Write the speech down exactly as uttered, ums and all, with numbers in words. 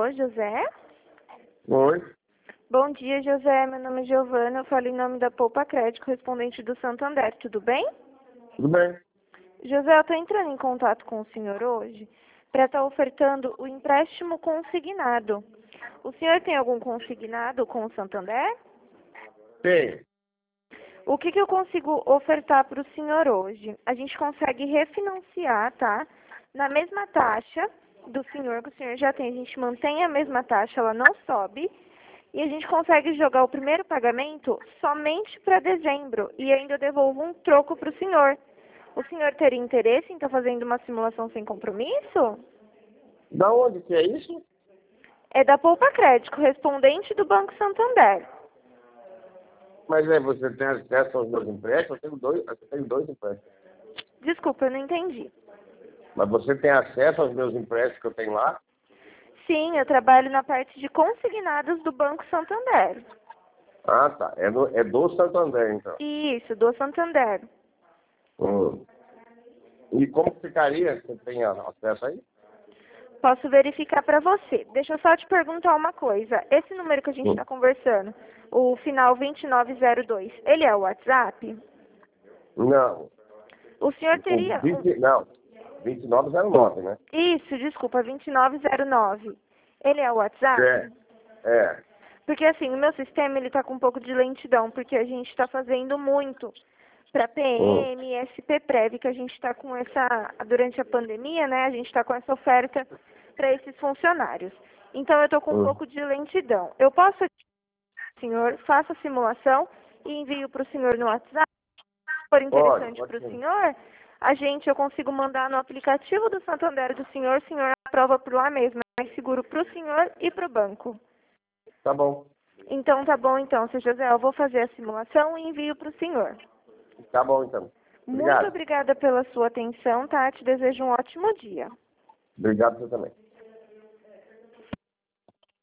Alô, José? Oi. Bom dia, José. Meu nome é Giovana. Eu falo em nome da Poupa Crédito, correspondente do Santander. Tudo bem? Tudo bem? José, eu estou entrando em contato com o senhor hoje para estar ofertando o empréstimo consignado. O senhor tem algum consignado com o Santander? Tem. O que, que eu consigo ofertar para o senhor hoje? A gente consegue refinanciar, tá? Na mesma taxa do senhor, que o senhor já tem. A gente mantém a mesma taxa, ela não sobe. E a gente consegue jogar o primeiro pagamento somente para dezembro. E ainda eu devolvo um troco para o senhor. O senhor teria interesse em estar fazendo uma simulação sem compromisso? Da onde que é isso? É da Poupa Crédito, correspondente do Banco Santander. Mas é, você tem acesso aos meus empréstimos? Eu tenho dois, eu tenho dois empréstimos. Desculpa, eu não entendi. Mas você tem acesso aos meus empréstimos que eu tenho lá? Sim, eu trabalho na parte de consignados do Banco Santander. Ah, tá. É, no, é do Santander, então. Isso, do Santander. Hum. E como ficaria? Você tem acesso aí? Posso verificar para você. Deixa eu só te perguntar uma coisa. Esse número que a gente está Hum. conversando, o final vinte e nove zero dois, ele é o WhatsApp? Não. O senhor O teria... um- vinte, não. vinte e nove zero nove, né? Isso, desculpa, vinte e nove zero nove. Ele é o WhatsApp? É. É. Porque assim, o meu sistema ele tá com um pouco de lentidão, porque a gente está fazendo muito para Hum. P M, S P Prev, que a gente está com essa, durante a pandemia, né, a gente está com essa oferta para esses funcionários. Então eu estou com um Hum. pouco de lentidão. Eu posso, senhor, faça a simulação e envio para o senhor no WhatsApp. Se for Pode, interessante pode para o sim. senhor, a gente, eu consigo mandar no aplicativo do Santander do senhor, o senhor aprova por lá mesmo. É mais seguro para o senhor e para o banco. Tá bom. Então tá bom então, seu José, eu vou fazer a simulação e envio para o senhor. Tá bom, então. Muito Obrigado. obrigada pela sua atenção, tá? Te desejo um ótimo dia. Obrigado você também.